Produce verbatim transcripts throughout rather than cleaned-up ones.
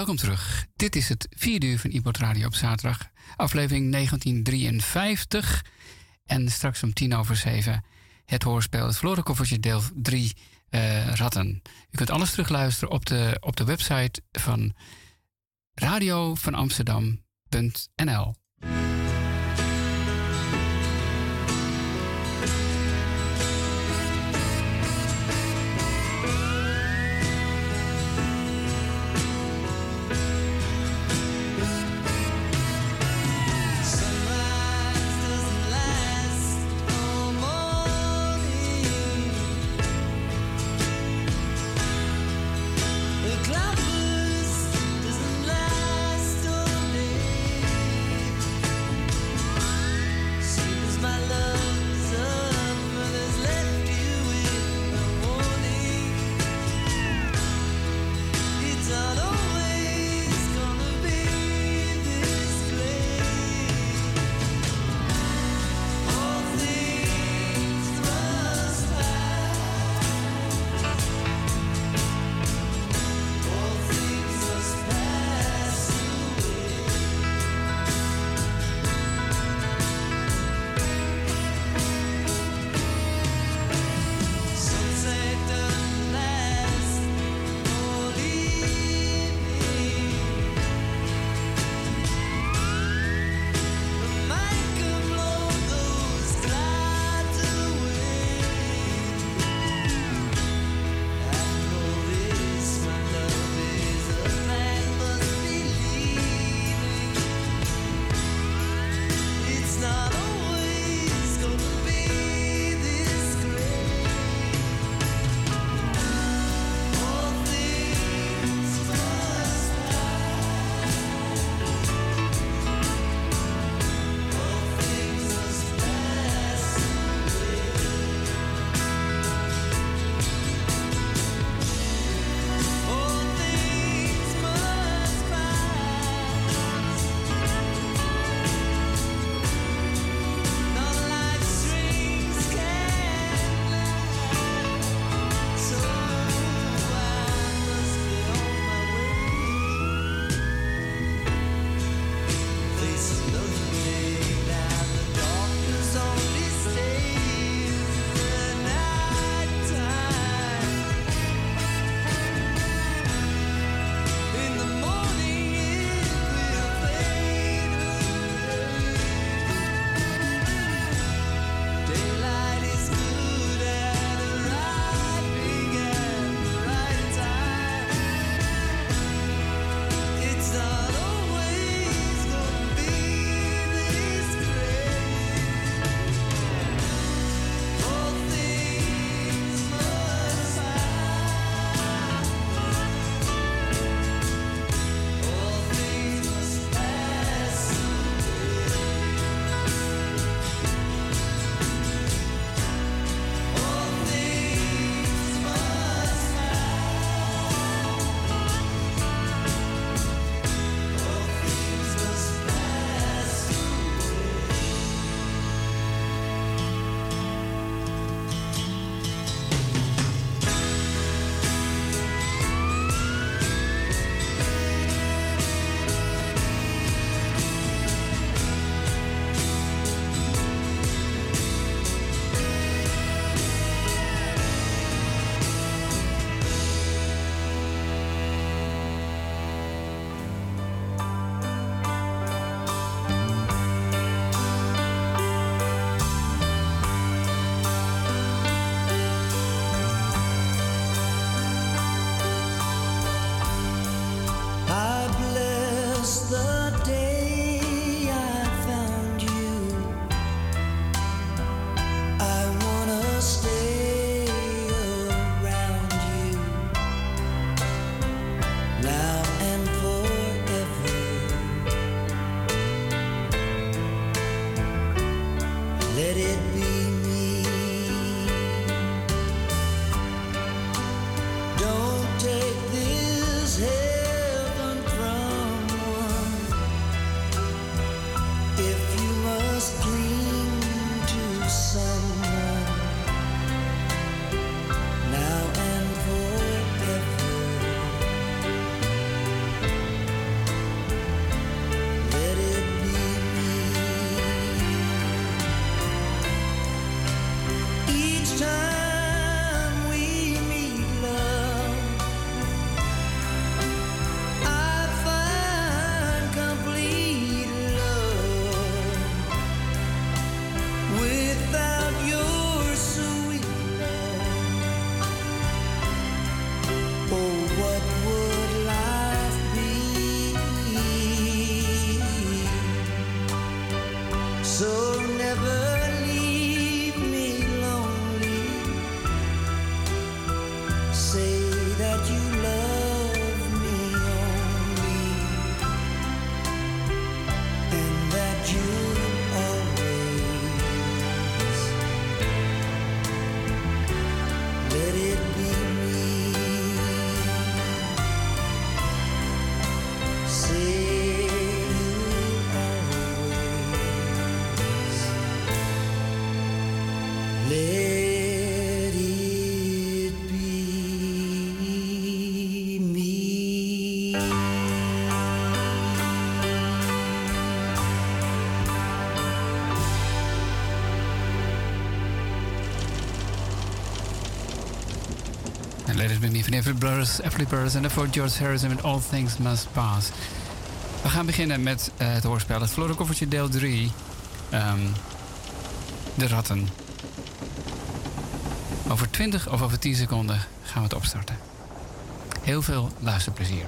Welkom terug. Dit is het vierde uur van iPod Radio op zaterdag. Aflevering negentien drieënvijftig. En straks om tien over zeven het hoorspel Het Verloren Koffertje deel drie uh, Ratten. U kunt alles terugluisteren op de, op de website van radio van amsterdam punt n l. Cloudburst doesn't last all day. And let it be me van Everly Brothers, Everly Brothers en daarvoor George Harrison met All Things Must Pass. We gaan beginnen met uh, het hoorspel, het verloren koffertje deel drie. Um, de ratten. Over twintig of over tien seconden gaan we het opstarten. Heel veel luisterplezier.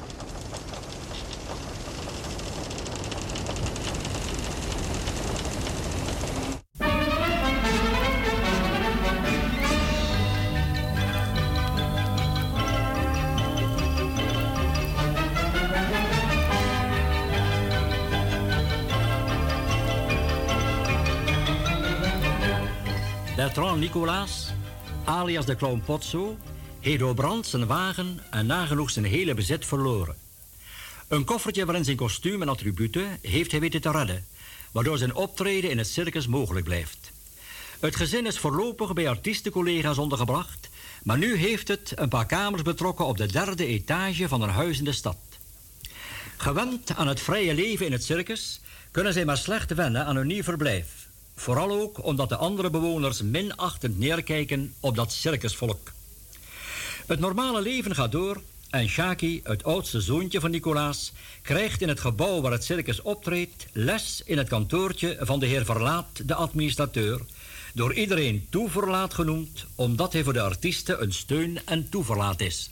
Bertrand Nicolaas, alias de clown Potso, heeft door brand zijn wagen en nagenoeg zijn hele bezit verloren. Een koffertje waarin zijn kostuum en attributen heeft hij weten te redden, waardoor zijn optreden in het circus mogelijk blijft. Het gezin is voorlopig bij artiestencollega's ondergebracht, maar nu heeft het een paar kamers betrokken op de derde etage van een huis in de stad. Gewend aan het vrije leven in het circus kunnen zij maar slecht wennen aan hun nieuw verblijf. Vooral ook omdat de andere bewoners minachtend neerkijken op dat circusvolk. Het normale leven gaat door en Shaki, het oudste zoontje van Nicolaas, krijgt in het gebouw waar het circus optreedt les in het kantoortje van de heer Verlaat, de administrateur, door iedereen Toeverlaat genoemd, omdat hij voor de artiesten een steun en toeverlaat is.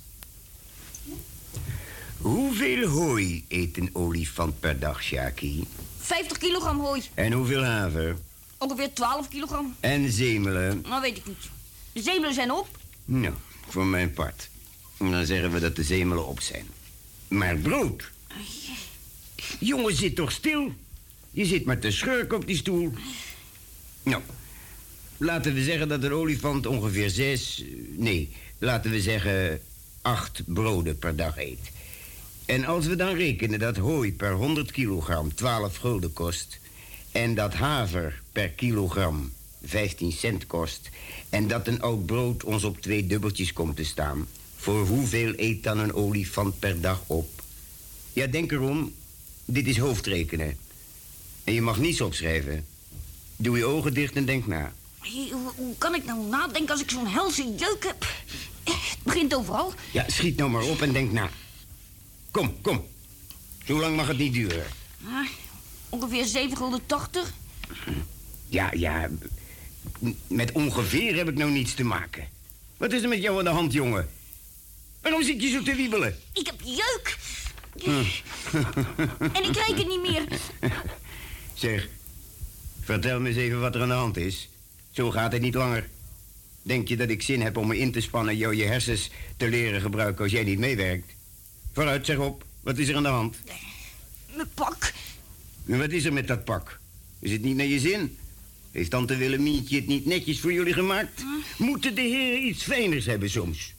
Hoeveel hooi eet een olifant per dag, Shaki? vijftig kilogram hooi. En hoeveel haver? Ongeveer twaalf kilogram. En zemelen? Nou, weet ik niet. De zemelen zijn op. Nou, voor mijn part. Dan zeggen we dat de zemelen op zijn. Maar brood? Jongen, zit toch stil? Je zit maar te schurken op die stoel. Nou, laten we zeggen dat een olifant ongeveer zes... Nee, laten we zeggen acht broden per dag eet. En als we dan rekenen dat hooi per honderd kilogram twaalf gulden kost... en dat haver per kilogram vijftien cent kost... en dat een oud brood ons op twee dubbeltjes komt te staan... voor hoeveel eet dan een olifant per dag op? Ja, denk erom, dit is hoofdrekenen. En je mag niets opschrijven. Doe je ogen dicht en denk na. Hey, hoe, hoe kan ik nou nadenken als ik zo'n helse jeuk heb? Het begint overal. Ja, schiet nou maar op en denk na. Kom, kom. Zo lang mag het niet duren. Ah, ongeveer zeven gulden tachtig. Ja, ja. Met ongeveer heb ik nou niets te maken. Wat is er met jou aan de hand, jongen? Waarom zit je zo te wiebelen? Ik heb jeuk. Hm. En ik reken niet meer. Zeg, vertel me eens even wat er aan de hand is. Zo gaat het niet langer. Denk je dat ik zin heb om me in te spannen... jou je hersens te leren gebruiken als jij niet meewerkt? Vooruit, zeg op. Wat is er aan de hand? Mijn pak. En wat is er met dat pak? Is het niet naar je zin? Heeft tante Willemientje het niet netjes voor jullie gemaakt? Hm? Moeten de heren iets fijners hebben soms?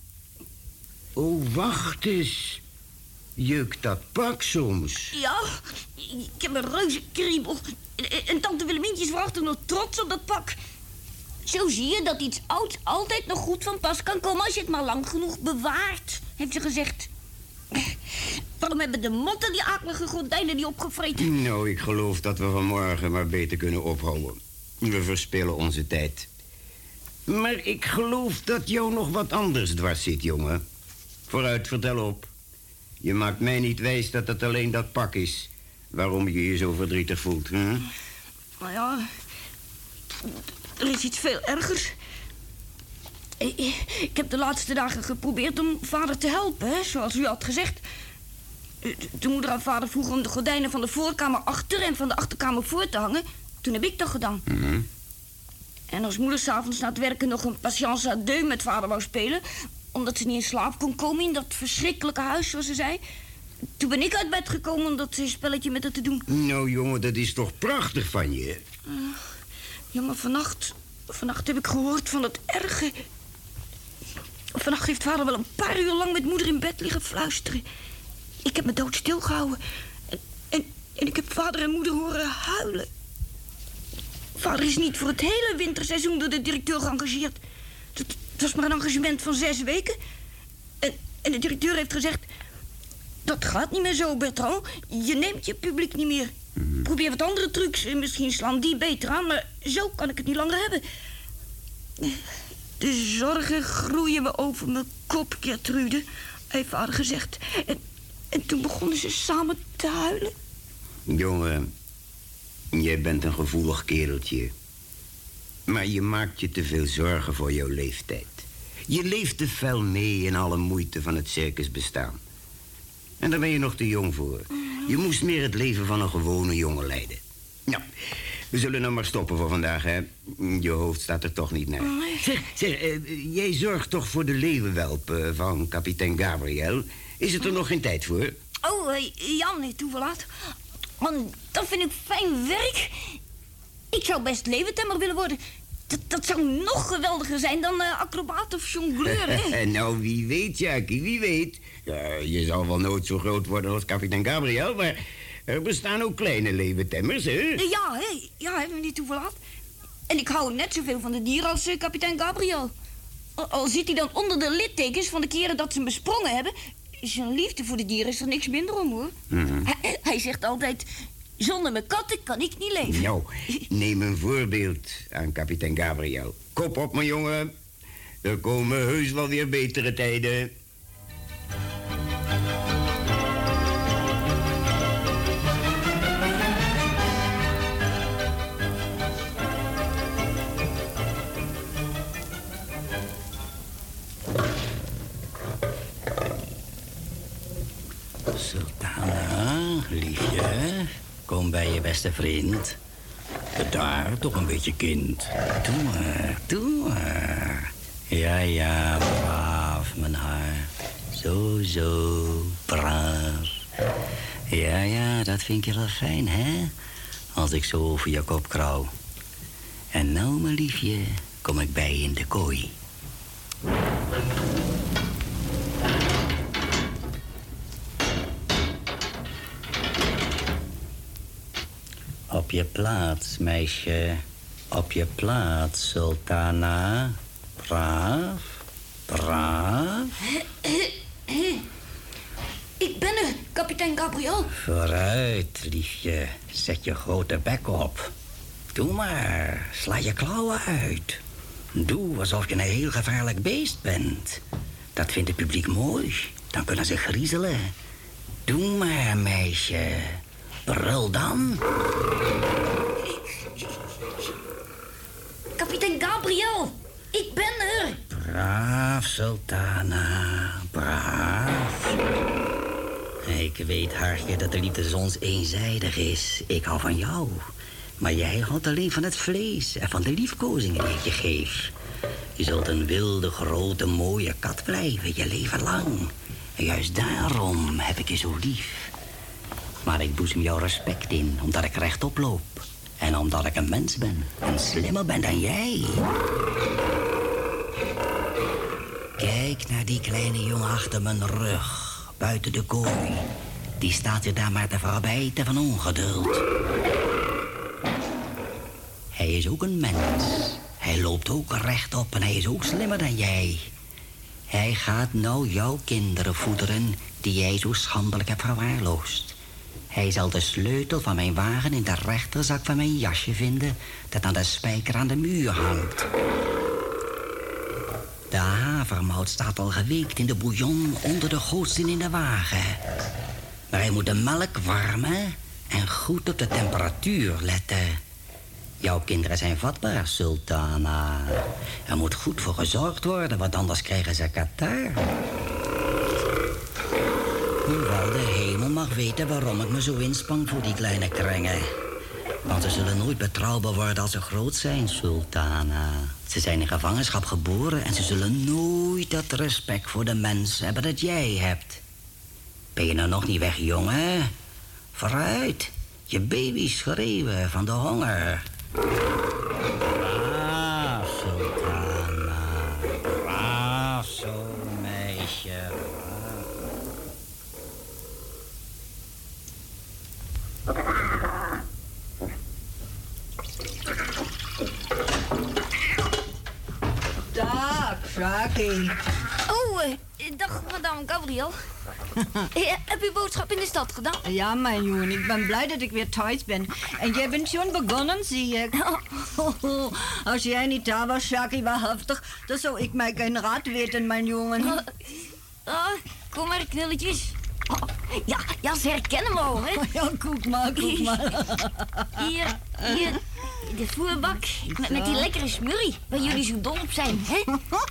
Oh, wacht eens. Jeukt dat pak soms? Ja, ik heb een reuze kriebel. En tante Willemientje is waarachtig nog trots op dat pak. Zo zie je dat iets ouds altijd nog goed van pas kan komen... als je het maar lang genoeg bewaart, heeft ze gezegd. Waarom hebben de motten die akelige gordijnen niet opgevreten? Nou, ik geloof dat we vanmorgen maar beter kunnen ophouden. We verspillen onze tijd. Maar ik geloof dat jou nog wat anders dwars zit, jongen. Vooruit, vertel op. Je maakt mij niet wijs dat het alleen dat pak is... waarom je je zo verdrietig voelt, hè? Nou ja, er is iets veel ergers. Ik heb de laatste dagen geprobeerd om vader te helpen, hè, zoals u had gezegd. Toen moeder aan vader vroeg om de gordijnen van de voorkamer achter... en van de achterkamer voor te hangen, toen heb ik dat gedaan. Mm-hmm. En als moeder s'avonds na het werken nog een patience à deux met vader wou spelen... omdat ze niet in slaap kon komen in dat verschrikkelijke huis, zoals ze zei... toen ben ik uit bed gekomen om dat spelletje met haar te doen. Nou, jongen, dat is toch prachtig van je? Uh, ja, maar vannacht... vannacht heb ik gehoord van het erge... Vannacht heeft vader wel een paar uur lang met moeder in bed liggen fluisteren. Ik heb me doodstil gehouden. En, en, en ik heb vader en moeder horen huilen. Vader is niet voor het hele winterseizoen door de directeur geëngageerd. Het, het was maar een engagement van zes weken. En, en de directeur heeft gezegd... dat gaat niet meer zo, Bertrand. Je neemt je publiek niet meer. Mm. Probeer wat andere trucs. Misschien slaan die beter aan, maar zo kan ik het niet langer hebben. De zorgen groeien me over mijn kop, Gertrude, heeft vader gezegd. En, en toen begonnen ze samen te huilen. Jongen, jij bent een gevoelig kereltje. Maar je maakt je te veel zorgen voor jouw leeftijd. Je leeft te fel mee in alle moeite van het circusbestaan. En daar ben je nog te jong voor. Je moest meer het leven van een gewone jongen leiden. Nou, we zullen nou maar stoppen voor vandaag, hè. Je hoofd staat er toch niet naar. Zeg, zeg uh, jij zorgt toch voor de leeuwenwelp uh, van kapitein Gabriel. Is het er nog geen tijd voor? Oh, uh, Jan, niet toeverlaat. Want dat vind ik fijn werk. Ik zou best leeuwentemmer willen worden. Dat, dat zou nog geweldiger zijn dan uh, acrobaat of jongleur, hè? Nou, wie weet, Jackie, wie weet. Ja, je zal wel nooit zo groot worden als kapitein Gabriel, maar er bestaan ook kleine leeuwentemmers, hè? Ja, hè? Ja, heb me niet toeverlaat. En ik hou net zoveel van de dieren als uh, kapitein Gabriel. Al, al ziet hij dan onder de littekens van de keren dat ze hem besprongen hebben, zijn liefde voor de dieren is er niks minder om, hoor. Mm-hmm. hij, hij zegt altijd, zonder mijn katten kan ik niet leven. Nou, neem een voorbeeld aan kapitein Gabriel. Kop op, mijn jongen. Er komen heus wel weer betere tijden. Sultana, liefje, kom bij je beste vriend. Daar, toch een beetje kind. Doe maar, doe maar. Ja, ja, braaf, mijn haar. Zo, zo, braaf. Ja, ja, dat vind je wel fijn, hè? Als ik zo over je kop krauw. En nou, mijn liefje, kom ik bij je in de kooi. Op je plaats, meisje. Op je plaats, Sultana. Braaf, braaf. Ik ben er, kapitein Gabriel. Vooruit, liefje. Zet je grote bek op. Doe maar, sla je klauwen uit. Doe alsof je een heel gevaarlijk beest bent. Dat vindt het publiek mooi. Dan kunnen ze griezelen. Doe maar, meisje. Brul dan. Kapitein Gabriel, ik ben er. Braaf, Sultana, braaf. Ik weet, hartje, dat de liefde soms eenzijdig is. Ik hou van jou. Maar jij houdt alleen van het vlees en van de liefkozingen die ik je geef. Je zult een wilde, grote, mooie kat blijven, je leven lang. En juist daarom heb ik je zo lief. Maar ik boezem jou respect in, omdat ik rechtop loop. En omdat ik een mens ben en slimmer ben dan jij. Kijk naar die kleine jongen achter mijn rug, buiten de kooi. Die staat je daar maar te verbijten van ongeduld. Hij is ook een mens. Hij loopt ook rechtop en hij is ook slimmer dan jij. Hij gaat nou jouw kinderen voederen die jij zo schandelijk hebt verwaarloosd. Hij zal de sleutel van mijn wagen in de rechterzak van mijn jasje vinden dat aan de spijker aan de muur hangt. De havermout staat al geweekt in de bouillon onder de gootsteen in de wagen. Maar hij moet de melk warmen en goed op de temperatuur letten. Jouw kinderen zijn vatbaar, Sultana. Er moet goed voor gezorgd worden, want anders krijgen ze katar. Hoewel de hemel mag weten waarom ik me zo inspann voor die kleine krengen. Want ze zullen nooit betrouwbaar worden als ze groot zijn, Sultana. Ze zijn in gevangenschap geboren en ze zullen nooit dat respect voor de mens hebben dat jij hebt. Ben je nou nog niet weg, jongen? Vooruit, je baby schreeuwen van de honger. Braaf, Sultana. Braaf, zo, meisje. Dag, Jackie. Oh, uh, dag, madame Gabriel. Heb je boodschap in de stad gedaan? Ja, mijn jongen, ik ben blij dat ik weer thuis ben. En jij bent schon begonnen, zie ik. Oh, als jij niet daar was, Shaki, wahrhaftig, dan zou ik mij geen raad weten, mijn jongen. Oh, oh, kom maar, knulletjes. Oh, ja, ja, ze herkennen me al, hè? Ja, koek maar, koek maar. Hier, hier, de voerbak met, met die lekkere smurrie, waar jullie zo dol op zijn, hè?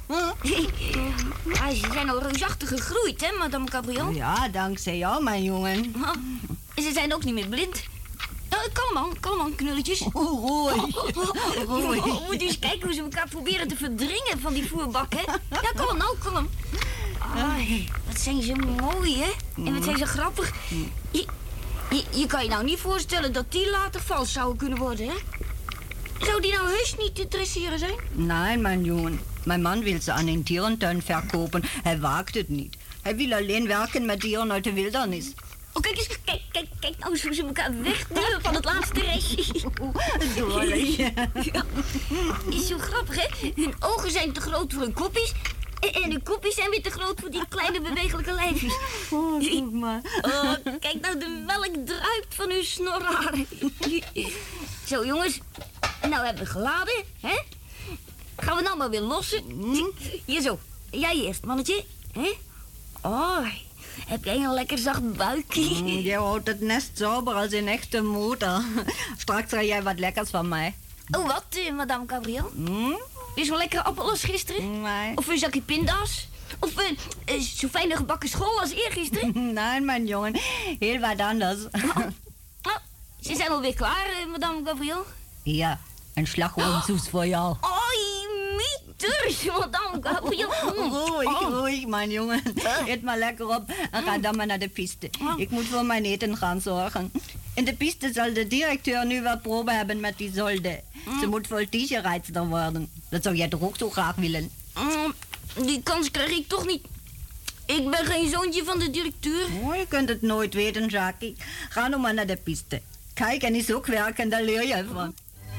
Ja, ze zijn al reusachtig gegroeid, hè, madame Cabrion? Ja, dankzij jou, mijn jongen. Oh, en ze zijn ook niet meer blind. Uh, kalm aan, kalm aan, knulletjes. Oh, rooi. Rooi. Oh, moet u eens kijken hoe ze elkaar proberen te verdringen van die voerbak, hè? Ja, kalm nou, kalm. Ai, wat zijn ze mooi, hè? En wat zijn ze grappig. Je, je, je kan je nou niet voorstellen dat die later vals zouden kunnen worden, hè? Zou die nou heus niet te dresseren zijn? Nee, mijn jongen. Mijn man wil ze aan een dierentuin verkopen. Hij waagt het niet. Hij wil alleen werken met dieren uit de wildernis. Oh, kijk eens, kijk, kijk, kijk nou eens hoe ze elkaar wegduwen van het laatste restje. Doorlijk. Ja. Is zo grappig, hè? Hun ogen zijn te groot voor hun kopjes. En, en hun kopjes zijn weer te groot voor die kleine bewegelijke lijfjes. Oh, kijk maar. Oh, kijk nou, de melk druipt van hun snorharen. Zo, jongens. Nou hebben we geladen, hè? Gaan we nou maar weer lossen? Hier zo. Jij eerst, mannetje. Hè? Oh, heb jij een lekker zacht buikje? Mm, jij houdt het nest zuiver als een echte moeder. Straks krijg jij wat lekkers van mij. Oh, wat, uh, madame Gabriel? Mm? Weer zo'n lekkere appel als gisteren? Nee. Of een zakje pinda's? Of uh, uh, zo'n fijne gebakken school als eergisteren? Nee, mijn jongen. Heel wat anders. Oh, oh, ze zijn alweer klaar, uh, madame Gabriel. Ja, een slagroomsoes voor jou. Oei, mieters, madame Gabriel. Ruhig, ruhig, mijn jongen. Eet maar lekker op en ga dan maar naar de piste. Ik moet voor mijn eten gaan zorgen. In de piste zal de directeur nu wel probe hebben met die Zolde. Ze moet voltigerijdster worden. Dat zou jij toch ook zo graag willen? Mm, die kans krijg ik toch niet. Ik ben geen zoontje van de directeur. Oh, je kunt het nooit weten, Jackie. Ga nou maar naar de piste. Kijk, en is ook werken, daar leer je van.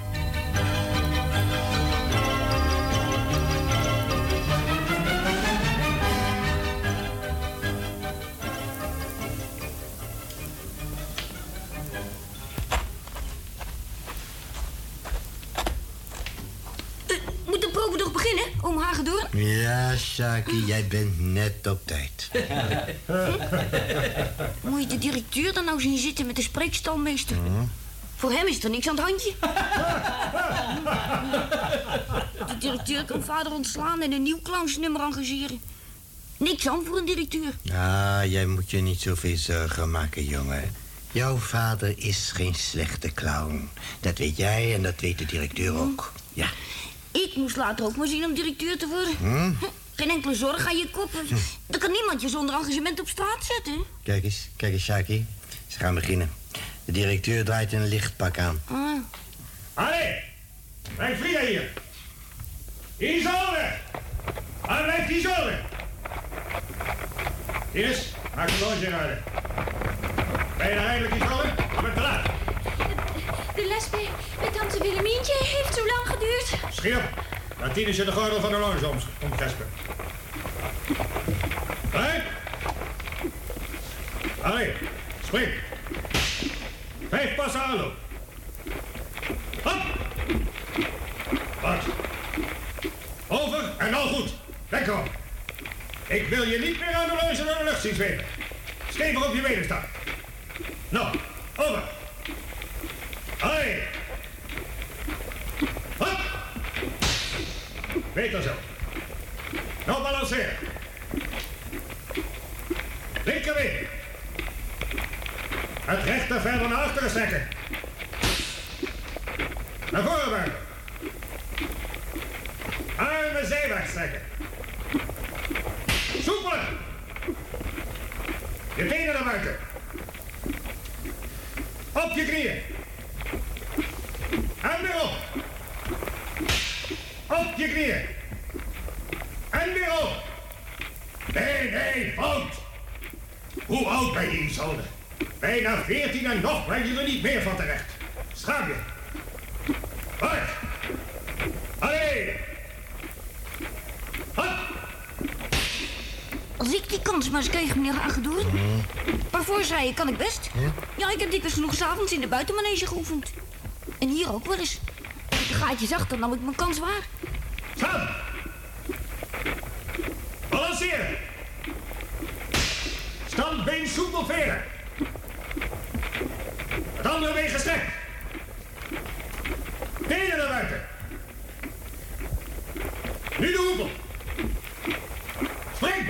Moet de probe toch beginnen, oom Hagedoorn? Ja, Shaki, jij bent net op tijd. Moet je de directeur dan nou zien zitten met de spreekstalmeester? Hm? Voor hem is er niks aan het handje. De directeur kan vader ontslaan en een nieuw clownsnummer engageren. Niks aan voor een directeur. Ah, jij moet je niet zoveel zorgen maken, jongen. Jouw vader is geen slechte clown. Dat weet jij en dat weet de directeur ook. Ja. Ik moest later ook maar zien om directeur te worden. Hm? Geen enkele zorg aan je kop. Dan kan niemand je zonder engagement op straat zetten. Kijk eens, kijk eens, Shaki. Ze gaan beginnen. De directeur draait een lichtpak aan. Ah. Allee, blijf vliegen hier. Isolde! Allee, blijf Isolde! Ines, maak de loodje rijden. Ben je nou eindelijk Isolde? Ik ben te laat. De les bij, bij tante Willemientje heeft zo lang geduurd. Schiep, laat Ines je de gordel van de loodje om, omgespen. Blijf! Allee, spring. Vijf passen aanloop. Hop! Wat? Over en al goed. Lekker op. Ik wil je niet meer aan de loodje door de lucht zien zweven. Stevig op je benen staan. Nou, over. Allee. Hop! Beter zo. Nou balanceren. Linkerbeen. Het rechter verder naar achteren strekken. Naar voren buigen. Armen zijwaarts strekken. Soepeler. Je tenen naar buiten. Op je knieën. En weer op. Op je knieën. En weer op. Nee, nee, fout. Hoe oud ben je, Isolde? Bijna veertien en nog ben je er niet meer van terecht. Schaam je. Hard. Allee. Hop. Als ik die kans maar eens kreeg, meneer Hagedorn. Mm. Parvoors rijden kan ik best. Ja? Ja, ik heb dikwijls genoeg 's avonds in de buitenmanege geoefend. En hier ook wel eens. Als de gaatjes achter, nam ik mijn kans waar. Staan! Balanceren! Standbeen soepel veren. Het andere been gestrekt. Tenen naar buiten. Nu de hoepel. Spring!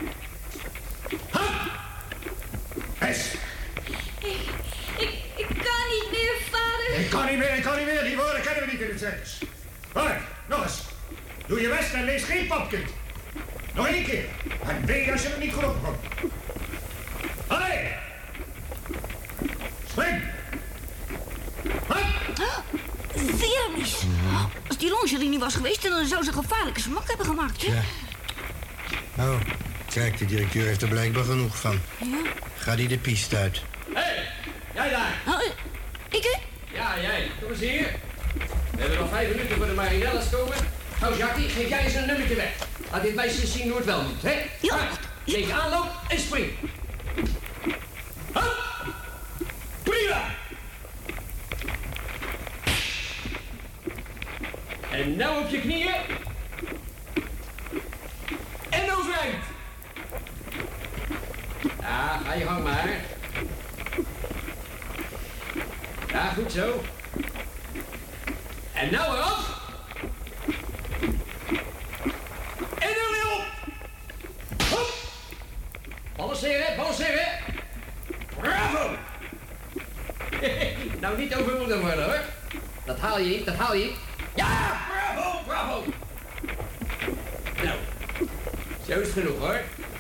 Hop! Es! Ik, ik, ik kan niet meer, vader. Ik kan niet meer, ik kan niet meer. Die woorden kennen we niet in het circus. Maar, nog eens. Doe je best en lees geen papkind. Nog één keer. En weet als je er niet goed op komt. Allee! Spring! Hop! Veramis. Als die lingerie niet was geweest, dan zou ze gevaarlijke smak hebben gemaakt. Hè? Ja. Oh, kijk, de directeur heeft er blijkbaar genoeg van. Ja. Ga die de piste uit. Hé, hey, jij daar. Oh, ik, hè? Ja, jij. Kom eens hier. We hebben nog vijf minuten voor de Marinellas komen. Nou, Jackie, geef jij eens een nummertje weg. Laat dit meisje zien hoe het wel moet, hè? Ja. Tegen aanloop en spring. Hop! Prima! En nou op je knieën. En overeind. Ja, ga je gang maar. Ja, goed zo. En nou eraf. En er weer op. Hop. Balanceren, balanceren. Bravo. Nou, niet overmoedig worden, hoor. Dat haal je niet, dat haal je niet. Ja, bravo, bravo. Nou, zo is het genoeg, hoor.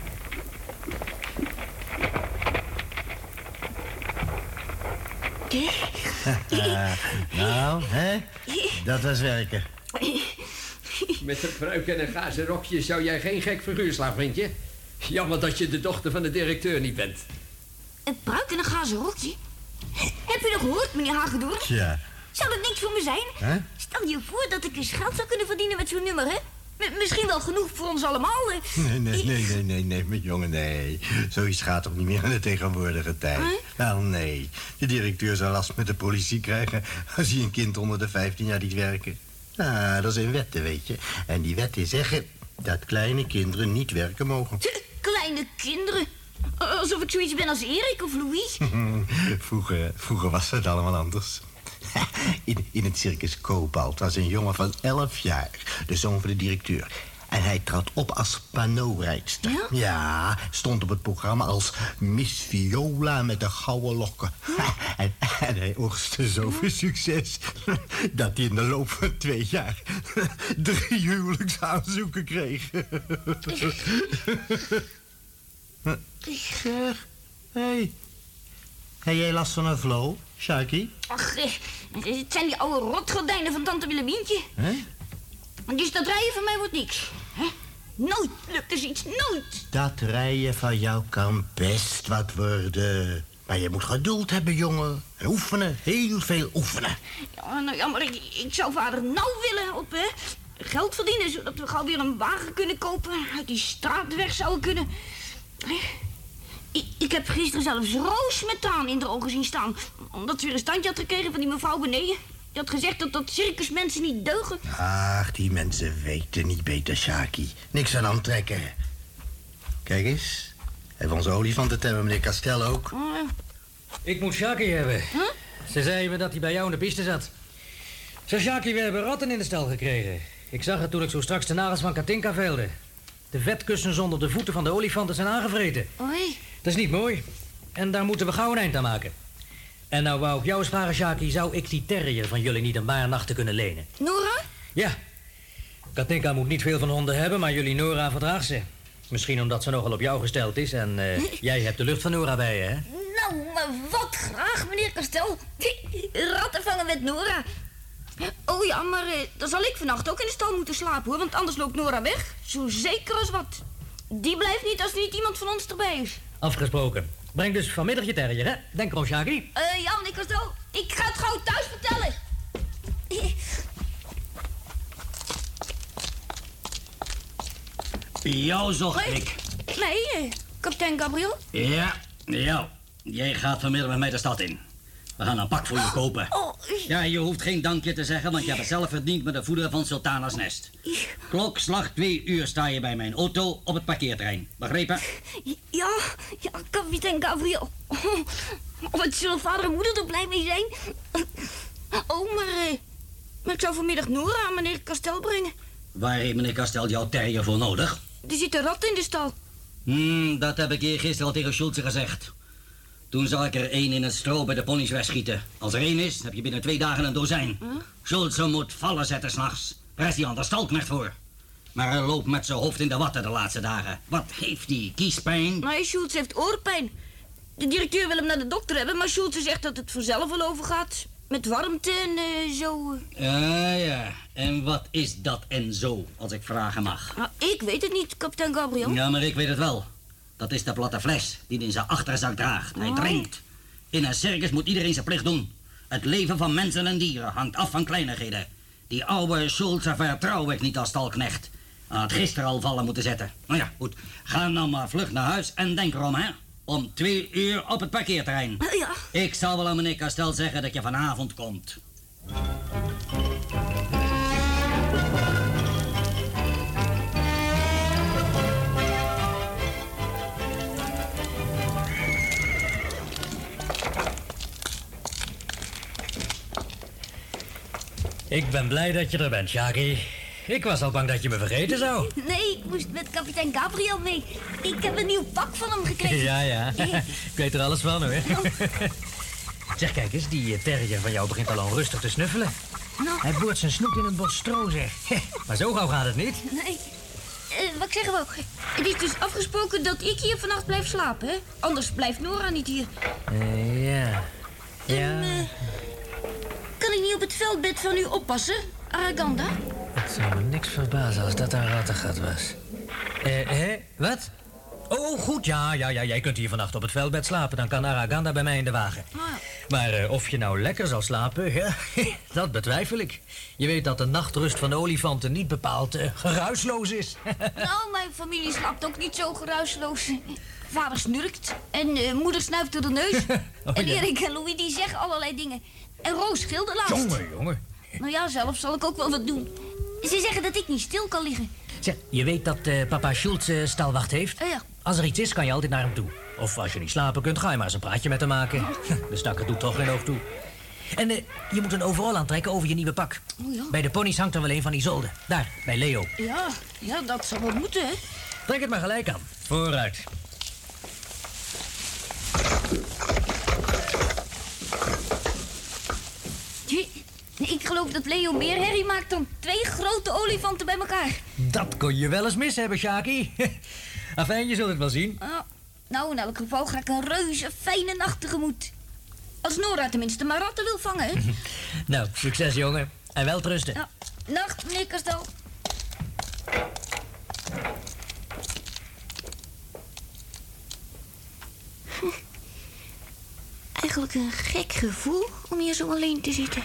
Nou, hè? Dat was werken. Met een pruik en een gazen rokje zou jij geen gek figuur slaan, vriendje. Jammer dat je de dochter van de directeur niet bent. Een pruik en een gazen rokje? Heb je dat gehoord, meneer Hagedorn? Ja. Zou dat niks voor me zijn? Huh? Stel je voor dat ik eens geld zou kunnen verdienen met zo'n nummer, hè? M- misschien wel genoeg voor ons allemaal, hè? Nee, nee, nee, nee, nee, nee, mijn jongen, nee. Zoiets gaat toch niet meer in de tegenwoordige tijd? Huh? Wel, nee. De directeur zal last met de politie krijgen als hij een kind onder de vijftien jaar liet werken. Ah, dat zijn wetten, weet je. En die wetten zeggen dat kleine kinderen niet werken mogen. T- kleine kinderen? Alsof ik zoiets ben als Erik of Louis. vroeger, vroeger was het allemaal anders. In, in het circus Cobalt was een jongen van elf jaar, de zoon van de directeur. En hij trad op als panneaurijdster. Ja? Ja, stond op het programma als Miss Viola met de gouden lokken. En, en hij oogste zoveel succes dat hij in de loop van twee jaar drie huwelijksaanzoeken kreeg. Zeg, hé. Hey. Heb jij last van een flow, Sharky? Ach, eh, het zijn die oude rotgordijnen van tante Willemientje. Hè? Dus dat rijden van mij wordt niks. Hè? Nooit lukt dus iets, nooit. Dat rijden van jou kan best wat worden. Maar je moet geduld hebben, jongen. En oefenen, heel veel oefenen. Ja, nou ja, maar ik, ik zou vader nou willen op, hè. Geld verdienen, zodat we gauw weer een wagen kunnen kopen. Uit die straat weg zouden kunnen. Ik, ik heb gisteren zelfs Roos met traan in de ogen zien staan. Omdat ze weer een standje had gekregen van die mevrouw beneden. Die had gezegd dat dat circusmensen niet deugen. Ach, die mensen weten niet beter, Shaki. Niks aan aantrekken. Kijk eens. Hebben onze olifanten temmen, meneer Castel ook. Oh, ja. Ik moet Shaki hebben. Huh? Ze zei me dat hij bij jou in de piste zat. Zeg Shaki, we hebben ratten in de stal gekregen. Ik zag het toen ik zo straks de nagels van Katinka veelde. De vetkussens onder de voeten van de olifanten zijn aangevreten. Oei. Dat is niet mooi. En daar moeten we gauw een eind aan maken. En nou wou ik jou eens vragen, Shaki, zou ik die terrier van jullie niet een paar nachten kunnen lenen? Nora? Ja. Katinka moet niet veel van honden hebben, maar jullie Nora verdraagt ze. Misschien omdat ze nogal op jou gesteld is en uh, jij hebt de lucht van Nora bij je, hè? Nou, maar wat graag, meneer Castel. Ratten vangen met Nora. Oh ja, maar uh, dan zal ik vannacht ook in de stal moeten slapen, hoor. Want anders loopt Nora weg. Zo zeker als wat. Die blijft niet als er niet iemand van ons erbij is. Afgesproken. Breng dus vanmiddag je terrier, hè? Denk erom, Shaki. Uh, ja, meneer Castel. Ik ga het gauw thuis vertellen. Jou zocht ik. met mij, eh, kapitein Gabriel? Ja, ja. Jij gaat vanmiddag met mij de stad in. We gaan een pak voor je kopen. Oh, ja, je hoeft geen dankje te zeggen, want je hebt het zelf verdiend met de voeder van Sultana's nest. Klokslag twee uur sta je bij mijn auto op het parkeerterrein. Begrepen? Ja, ja, kapitein Gabriel. Oh, wat zullen vader en moeder er blij mee zijn? Oh, maar, eh, maar ik zou vanmiddag Nora aan meneer Kastel brengen. Waar heeft meneer Kastel jouw terrier voor nodig? Er zit een rat in de stal. Hmm, dat heb ik eergisteren al tegen Schulze gezegd. Toen zal ik er één in het stro bij de ponies wegschieten. Als er één is, heb je binnen twee dagen een dozijn. Huh? Schulze moet vallen zetten s'nachts. Daar is hij anders stalknecht voor. Maar hij loopt met zijn hoofd in de watten de laatste dagen. Wat heeft hij? Kiespijn? Nee, Schulze heeft oorpijn. De directeur wil hem naar de dokter hebben, maar Schulze zegt dat het vanzelf wel overgaat. Met warmte en uh, zo. Ja, ja. En wat is dat en zo, als ik vragen mag? Nou, ik weet het niet, kapitein Gabriel. Ja, maar ik weet het wel. Dat is de platte fles die hij in zijn achterzak draagt. Hij oh. drinkt. In een circus moet iedereen zijn plicht doen. Het leven van mensen en dieren hangt af van kleinigheden. Die oude Schulze vertrouw ik niet als stalknecht. Hij had gisteren al vallen moeten zetten. Nou ja, goed. Ga nou maar vlug naar huis en denk erom, hè. Om twee uur op het parkeerterrein. Ja. Ik zal wel aan meneer Kastel zeggen dat je vanavond komt. Ik ben blij dat je er bent, Shaki. Ik was al bang dat je me vergeten zou. Nee, ik moest met kapitein Gabriel mee. Ik heb een nieuw pak van hem gekregen. Ja, ja. Ik weet er alles van, hoor. Zeg, kijk eens, die terrier van jou begint al onrustig te snuffelen. Nou. Hij boort zijn snoet in een bos stro, zeg. Maar zo gauw gaat het niet. Nee. Uh, wat ik zeggen wou, het is dus afgesproken dat ik hier vannacht blijf slapen, hè? Anders blijft Nora niet hier. Uh, ja. Ja. En, uh, kan ik niet op het veldbed van u oppassen, Araganda? Het zou me niks verbazen als dat een rattengat was. Eh, hè? Wat? Oh, goed, ja, ja, ja. Jij kunt hier vannacht op het veldbed slapen. Dan kan Araganda bij mij in de wagen. Ah. Maar uh, of je nou lekker zal slapen, ja, dat betwijfel ik. Je weet dat de nachtrust van de olifanten niet bepaald uh, geruisloos is. Nou, mijn familie slaapt ook niet zo geruisloos. Vader snurkt en uh, moeder snuift door de neus. Oh, en Erik ja. en Louis die zeggen allerlei dingen. En Roos schilde laatst. Jongen, jongen. Nou ja, zelf zal ik ook wel wat doen. Ze zeggen dat ik niet stil kan liggen. Zeg, je weet dat uh, papa Schultz uh, stalwacht heeft? Uh, ja. Als er iets is, kan je altijd naar hem toe. Of als je niet slapen kunt, ga je maar eens een praatje met hem maken. Oh. De stakker doet toch geen oog toe. En uh, je moet een overal aantrekken over je nieuwe pak. Oh, ja. Bij de ponies hangt er wel een van die zolden. Daar, bij Leo. Ja, ja, dat zal wel moeten, hè. Trek het maar gelijk aan. Vooruit. Ik geloof dat Leo meer herrie maakt dan twee grote olifanten bij elkaar. Dat kon je wel eens mis hebben, Shaki. Afijn, je zult het wel zien. Uh, nou, in elk geval ga ik een reuze fijne nacht tegemoet. Als Nora tenminste maar ratten wil vangen, hè? Nou, succes, jongen. En wel trusten. Ja. Nacht, meneer Kastel. Hm. Eigenlijk een gek gevoel om hier zo alleen te zitten.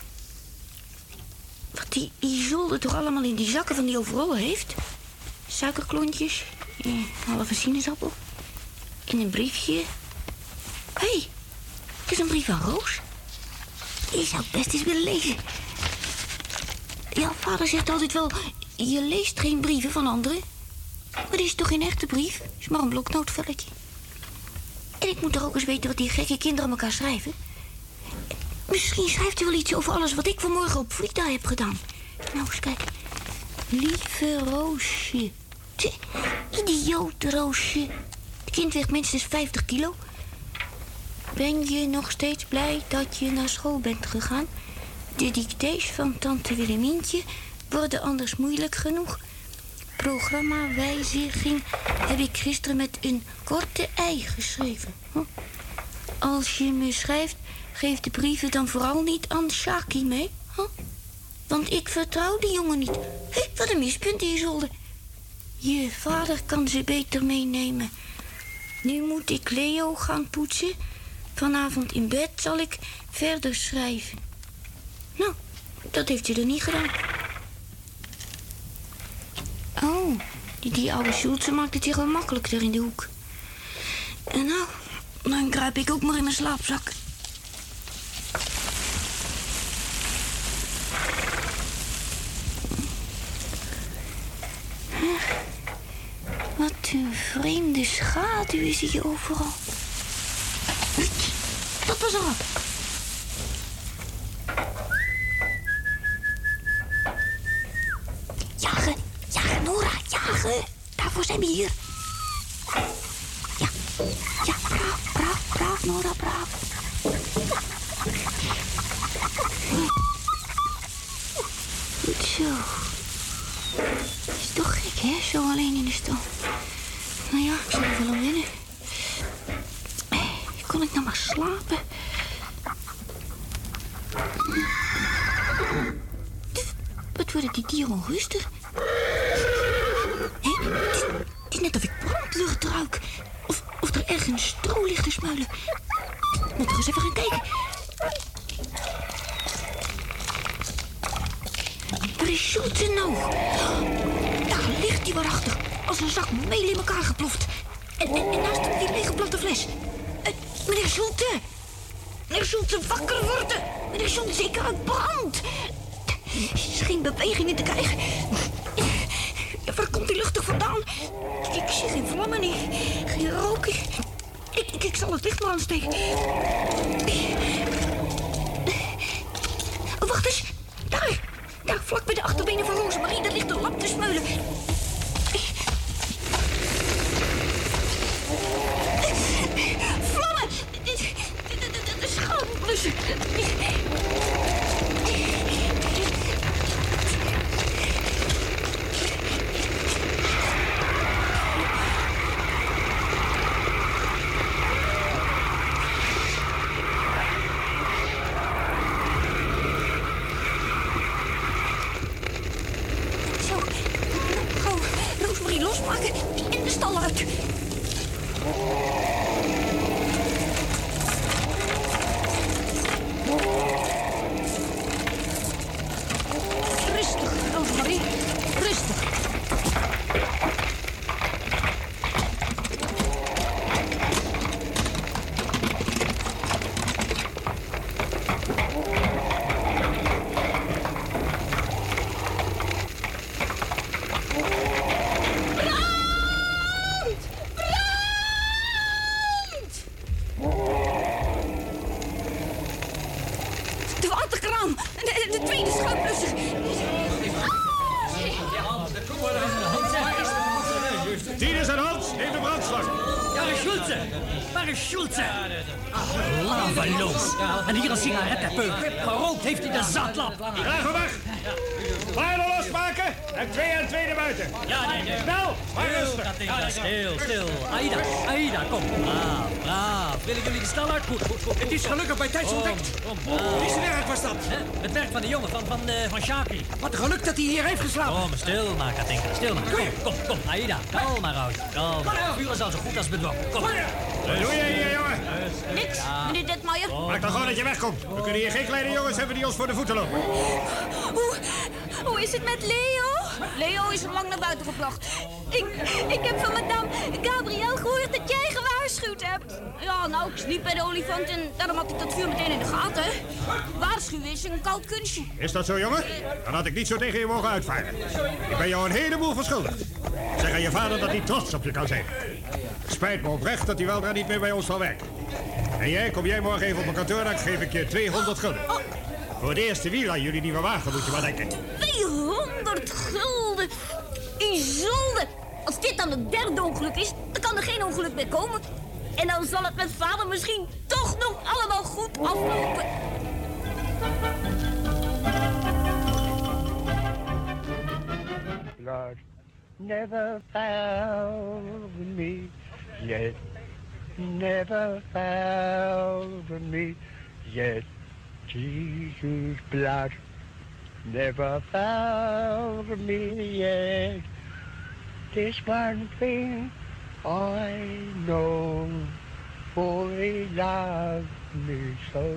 Wat die Isolde toch allemaal in die zakken van die overal heeft? Suikerklontjes, een halve sinaasappel en een briefje. Hé, hey, het is een brief van Roos. Die zou ik best eens willen lezen. Ja, vader zegt altijd wel, je leest geen brieven van anderen. Maar dit is toch geen echte brief? Het is maar een bloknootvelletje. En ik moet toch ook eens weten wat die gekke kinderen aan elkaar schrijven. Misschien schrijft hij wel iets over alles wat ik vanmorgen op Frida heb gedaan. Nou, eens kijken. Lieve Roosje. Tje, idioot Roosje. Het kind weegt minstens vijftig kilo. Ben je nog steeds blij dat je naar school bent gegaan? De dictées van tante Willemientje worden anders moeilijk genoeg. Programmawijziging heb ik gisteren met een korte ei geschreven. Hm? Als je me schrijft, geef de brieven dan vooral niet aan Shaki mee. Huh? Want ik vertrouw die jongen niet. Hé, wat een mispunt, Isolde. Je vader kan ze beter meenemen. Nu moet ik Leo gaan poetsen. Vanavond in bed zal ik verder schrijven. Nou, dat heeft hij er niet gedaan. Oh, Die, die oude Schulze maakt het hier wel makkelijk daar in de hoek. En nou, dan kruip ik ook maar in mijn slaapzak. Wat een vreemde schaduw is hier overal. Dat was al. Jagen, jagen, Nora, jagen. Daarvoor zijn we hier. Ja, ja, braaf, braaf, braaf, Nora, braaf. Goed zo. Is toch gek, hè? Zo alleen in de stal. Nou ja, ik zal er wel aan wennen. Kon ik nou maar slapen? Wat worden die dieren onrustig? Hé, het is, het is net of ik brandlucht ruik. Of, of er ergens stro ligt te smuilen. Ik moet er eens even gaan kijken. Waar is Schulze nou? Daar ligt hij waarachtig. Als een zak meel in elkaar geploft. En, en, en naast hem die lege platte fles. Uh, meneer Schulze. Meneer Schulze, wakker worden. Meneer Schulze, zeker uit brand. Er is geen beweging in te krijgen. Waar komt die lucht toch vandaan? Ik, ik zie geen vlammen, niet. Geen rook. Ik, ik, ik zal het licht maar aansteken. Oh, wacht eens. Daar. Daar, vlak bij de achterbenen van Rosemarie. Daar ligt een lamp te smeulen. Vlammen! De schaamblussen. Zo, gauw Rosemarie losmaken en de stal uit. Rustig, Rosemarie. Rustig. De waterkraan. De, de tweede schuimblusser. Tieners en Hans, neem de brandslag. Waar is Schulze? Waar is Schulze? Ach, lavaloos. En hier een sigarettenpeuk. Gerookt heeft hij de zatlap. Graag hem weg. Paarden losmaken en twee en twee naar buiten. Ja, nee, nee. Snel, maar rustig. Ja, stil, stil. Aida, Aida, kom. Braaf, braaf. Willen jullie de stal uit? Goed, goed, goed. Het is gelukkig bij tijds ontdekt. Kom, kom. Wie zijn werk was dat? Hè? Het werk van de jongen, van, van, uh, van Shaki. Wat een geluk dat hij hier heeft geslapen. Kom, stil maar, Katinka, stil maar. Kom, kom, kom. Aida, kalm maar, oud. Kalm. Het vuur is al zo goed als bedwongen. Kom. Wat doe je hier, jongen? Niks, meneer Detmeijer. Maak dan gewoon dat je wegkomt. We kunnen hier geen kleine jongens hebben die ons voor de voeten lopen. Hoe, hoe is het met Leo? Leo is al lang naar buiten gebracht. Ik, ik heb van madame Gabrielle gehoord dat jij gewaarschuwd hebt. Ja, nou, ik sliep bij de olifant en daarom had ik dat vuur meteen in de gaten. Waarschuwen is een koud kunstje. Is dat zo, jongen? Dan had ik niet zo tegen je mogen uitvaren. Ik ben jou een heleboel verschuldigd. Zeg aan je vader dat hij trots op je kan zijn. Spijt me oprecht dat hij weldra niet meer bij ons zal werken. En jij, kom jij morgen even op mijn kantoor, dan geef ik je tweehonderd gulden. Voor de eerste wiel aan jullie nieuwe wagen moet je maar denken. tweehonderd gulden! Isolde! Als dit dan het derde ongeluk is, dan kan er geen ongeluk meer komen. En dan zal het met vader misschien toch nog allemaal goed aflopen. Lord never found me yet, never found me yet. Jesus' blood never found me yet. This one thing I know, for he loved me so.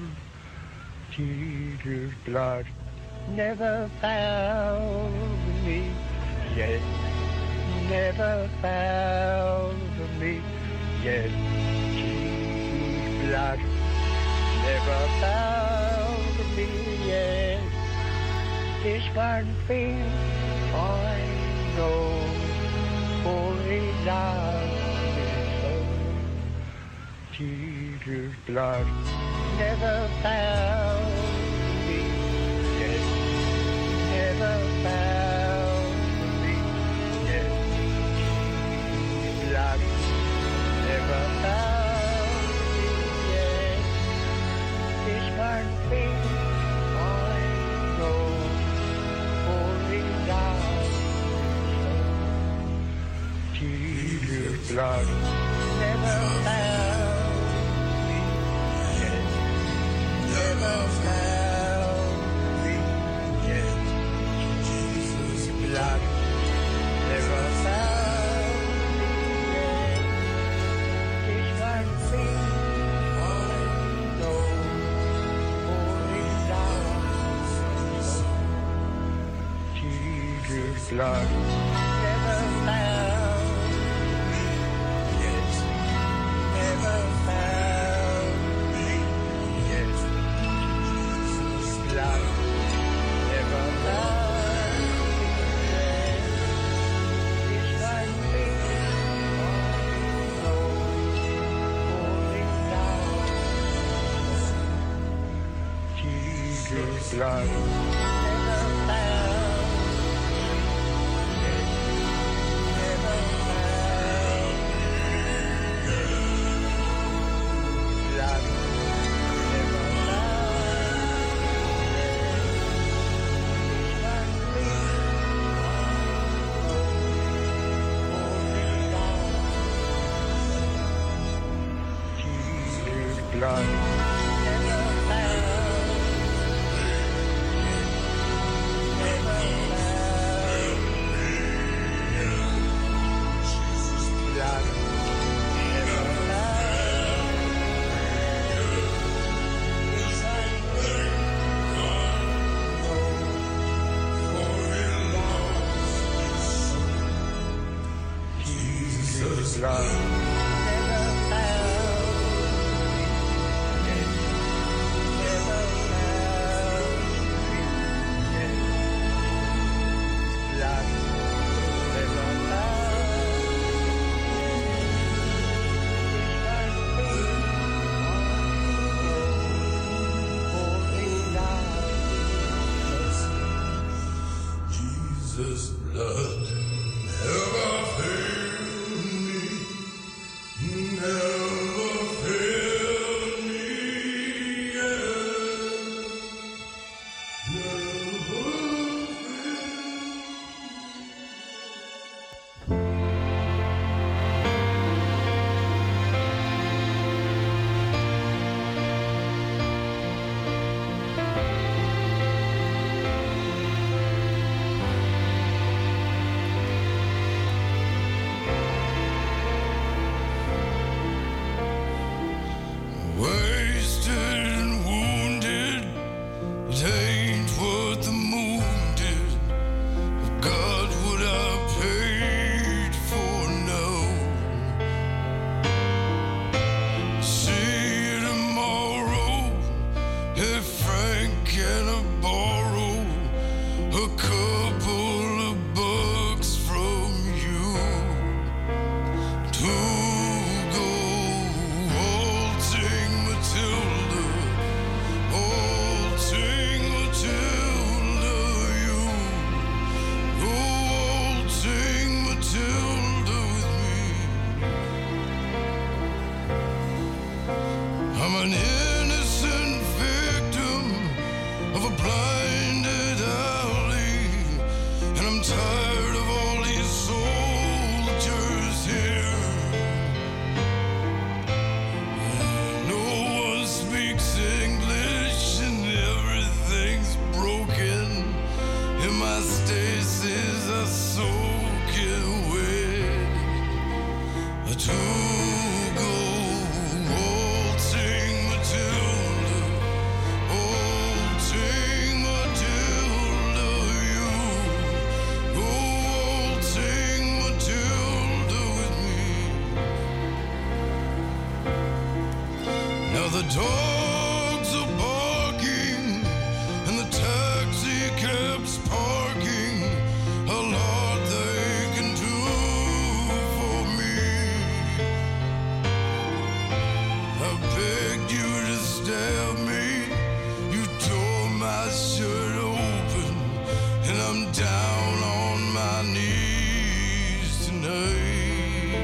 Jesus' blood never found me yet, never found me yet. Jesus' blood never found me yet. This one thing I know, for his love is so. Jesus' blood never found me yet. Never found me yet. Jesus' blood never found me yet. This one thing I know, for his love is so. Jesus' blood never found me yet. Never found me yet. Jesus' blood never found me yet. This one thing I know, for his love is so. Jesus' blood never found me yet. Never found me yet. Jesus' blood never found me yet. This one thing I know, for his love is so. Jesus' blood never found me yet. Never found me yet. Blood never found me yet. This one thing I know, for his love is so. Jesus' blood never found Jesus' blood never found me yet. Never found me yet. Blood never found me yet. This one thing I know, for his love is so. Jesus' blood never failed me, never failed me yet. Never failed the dogs are barking and the taxi cabs parking. A lot they can do for me. I begged you to stab me. You tore my shirt open, and I'm down on my knees tonight.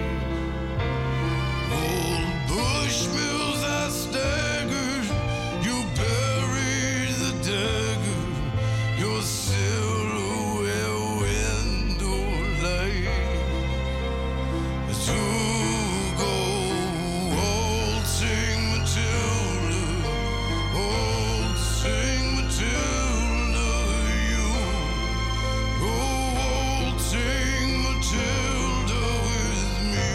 Old Bushmills, I staggered. You buried the dagger. Your silhouette window light. To go waltzing Matilda, waltzing Matilda, you go waltzing Matilda with me.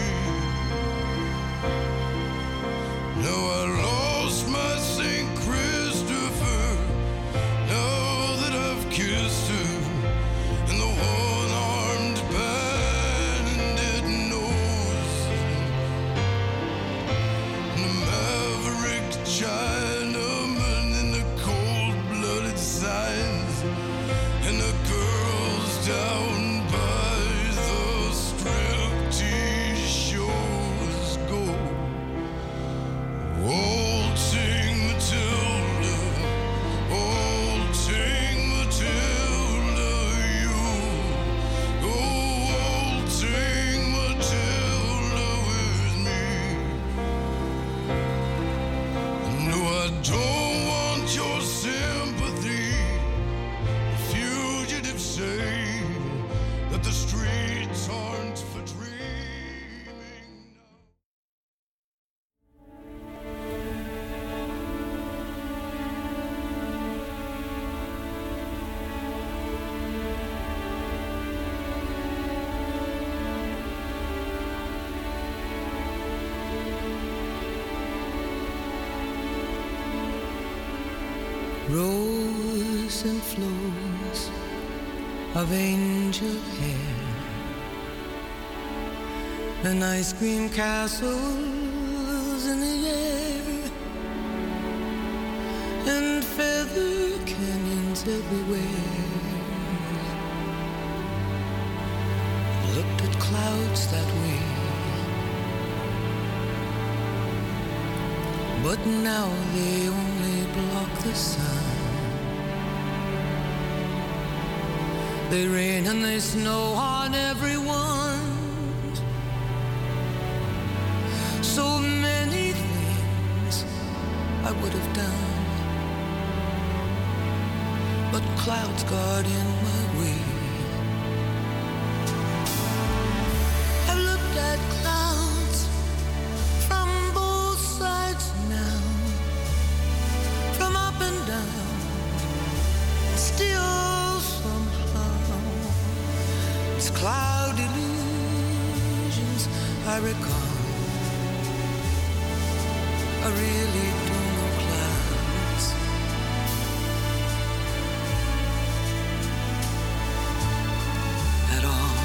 Now I lost my Saint Christopher, now that I've kissed her, and the one-armed bandit knows, and the maverick Chinaman and the cold-blooded signs, and the girls down by the striptease shows go. Waltzing Matilda, waltzing Matilda, you go waltzing Matilda with me. No, I don't want your sympathy. The fugitives say that the streets aren't for dreaming. Rows and flows of angel hair and ice cream castles in the air and feather canyons everywhere. Looked at clouds that way, but now they only block the sun. They rain and they snow on everyone. So many things I would have done, but clouds got in my way. I've looked at clouds from both sides now, from up and down, still somehow it's cloud illusions I recall. I really don't know clouds. At all.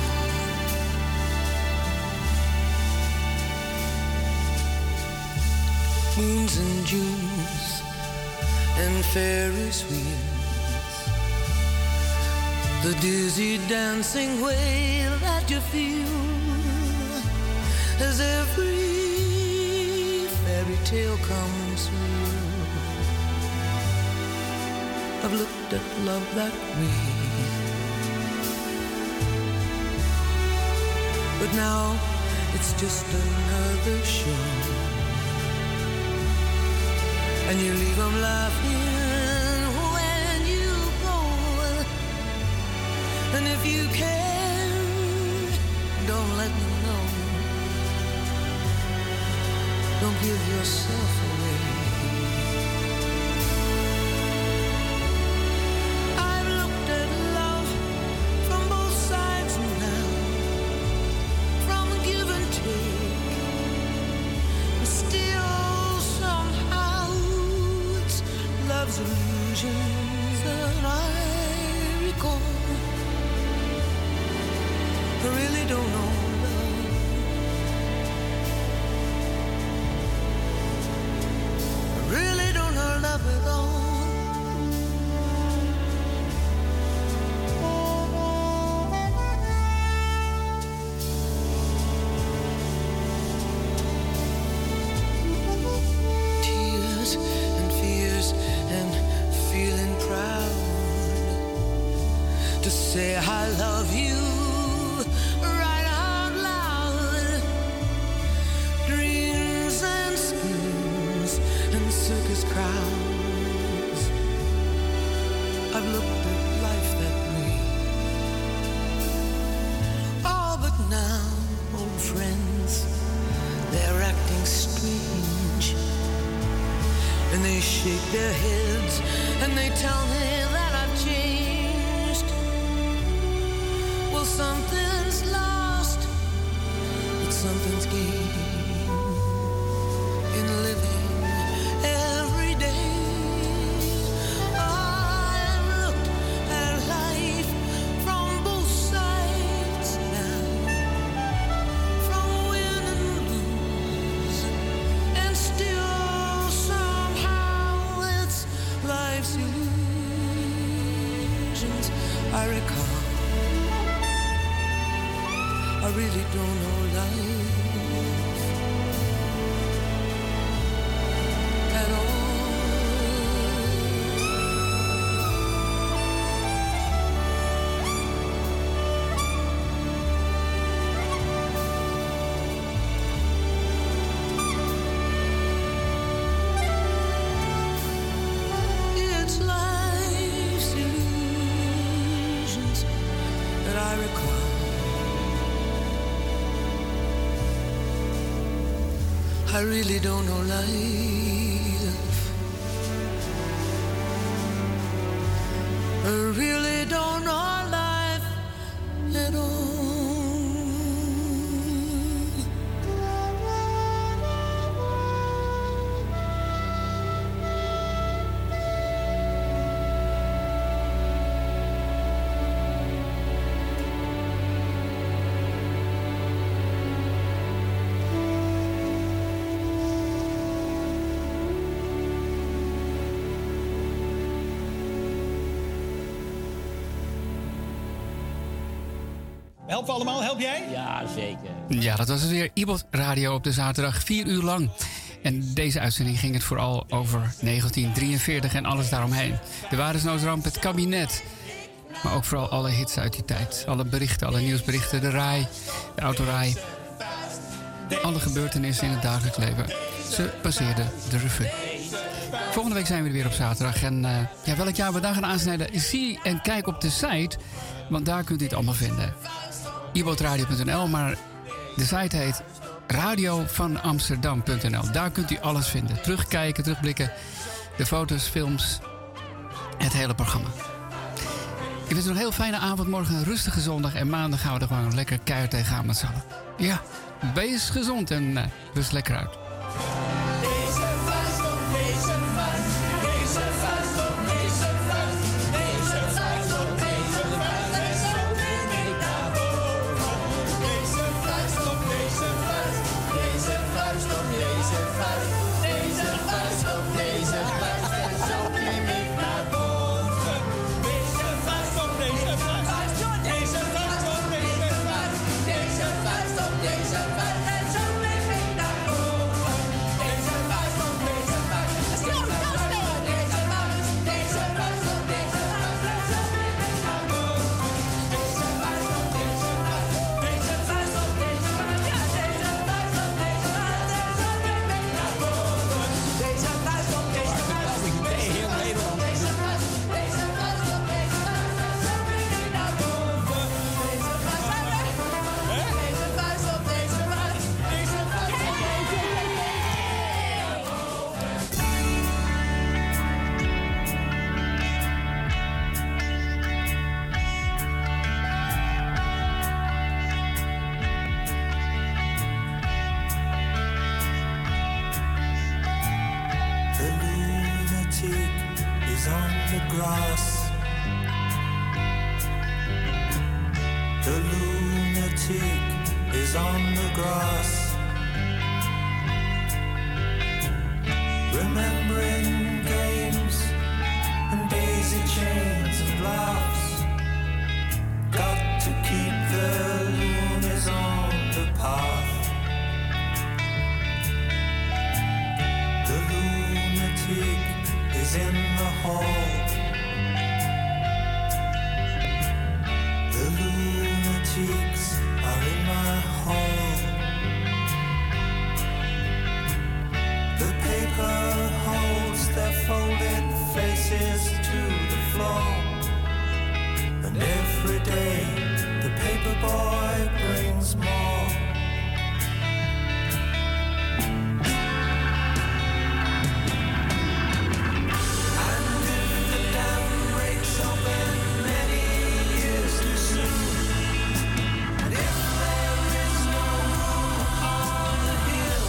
Moons and Junes and Ferris wheels, the dizzy dancing way that you feel as every fairy tale comes true. I've looked at love that way, but now it's just another show, and you leave them laughing when you go. And if you can, don't let me know. Don't give yourself away. I've looked at love from both sides now, from give and take, and still somehow it's love's illusions that I recall. I really don't know. say I love you right out loud. Dreams and schemes and circus crowds. I've looked at life that way. Oh, but now, old friends, they're acting strange. And they shake their heads and they tell me that I've changed. Well, something's lost, but something's gained in living every day. I've looked at life from both sides now, from win and lose, and still somehow it's life's illusions I recall. I really don't know life at all. It's life's illusions that I recall. I really don't know life. I really don't know life at all. Help allemaal, help jij? Ja, zeker. Ja, dat was het weer. Ibot Radio op de zaterdag, vier uur lang. En deze uitzending ging het vooral over negentien drieënveertig en alles daaromheen. De watersnoodramp, het kabinet. Maar ook vooral alle hits uit die tijd. Alle berichten, alle nieuwsberichten, de rij, de autorij. Alle gebeurtenissen in het dagelijks leven. Ze passeerden de revue. Volgende week zijn we er weer op zaterdag. En uh, ja, welk jaar we daar gaan aansnijden, zie en kijk op de site. Want daar kunt u het allemaal vinden. ibotradio punt n l, maar de site heet radio van amsterdam punt n l. Daar kunt u alles vinden. Terugkijken, terugblikken. De foto's, films. Het hele programma. Ik wens u nog een heel fijne avond. Morgen een rustige zondag. En maandag gaan we er gewoon lekker keihard tegenaan met z'n allen. Ja, wees gezond en uh, rust lekker uit. is in the hall. America holds their folded faces to the floor. And every day the paper boy brings more. And if the dam breaks open many years too soon, and if there is no room on the hill,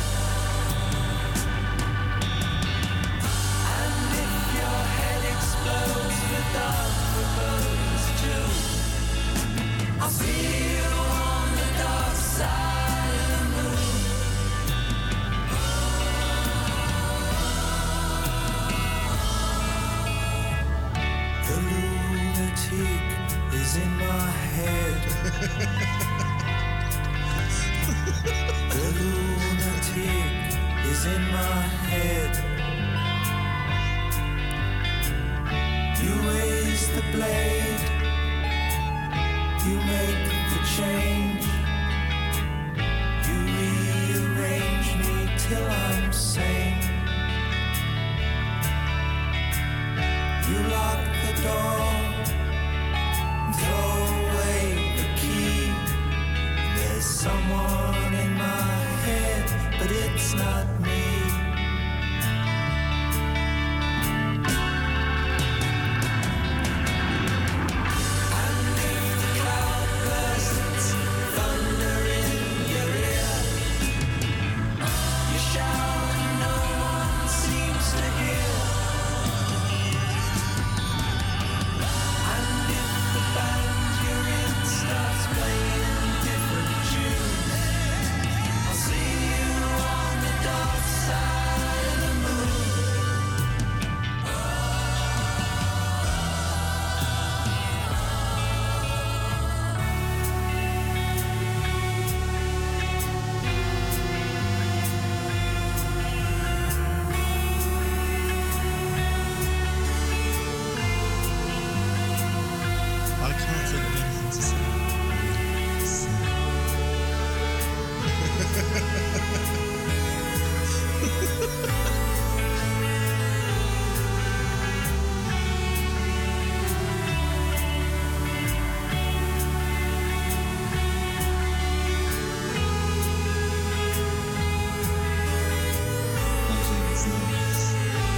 and if your head explodes without the bones too, I'll see you on the dark side of the moon. The lunatic is in my head. The lunatic is in my head. You raise the blade, you make the change, you rearrange me till I'm sane. You lock the door, throw away the key. There's someone in my head, but it's not me. And if the cloud bursts, thunder in your ear, you shout and no one seems to hear. And if the band you're in starts playing different tunes, I'll see you on the dark side of the moon. I can't think of anything to say. It's nice.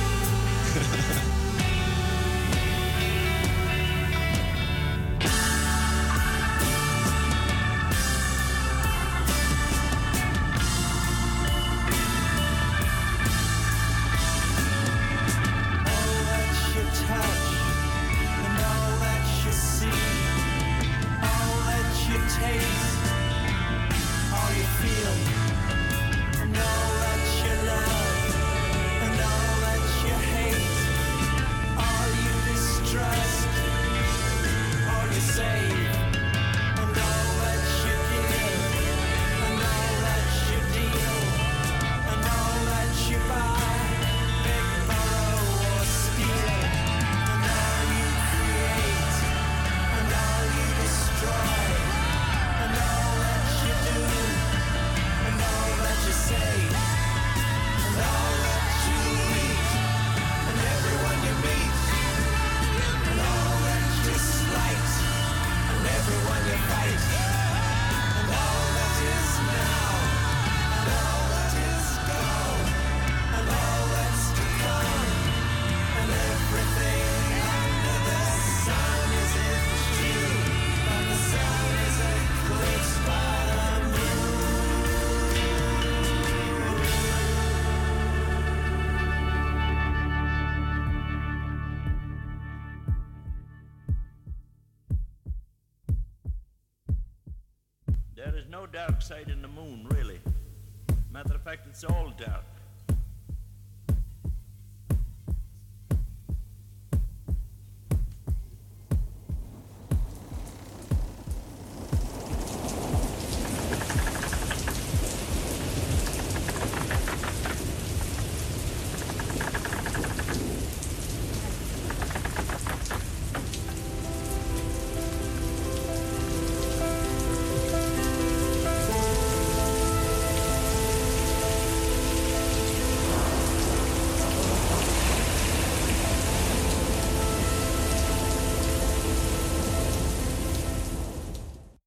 All that you touch and all that you see, all that you taste, all you feel, and all that you love and all that you hate, all you distrust, all you save, and all that you give, and all that you deal, and all that you buy, beg, borrow, or steal, and all you create, and all you destroy, and all that you do, and all that you say, and all that you eat, and everyone you meet, and all that you slight, and everyone you fight, and all that is now, and all that is gone, and all that's to come, and everything under the sun is in you, and the sun is eclipsed by the moon. There is no dark side in the moon, really. Matter of fact, it's all dark.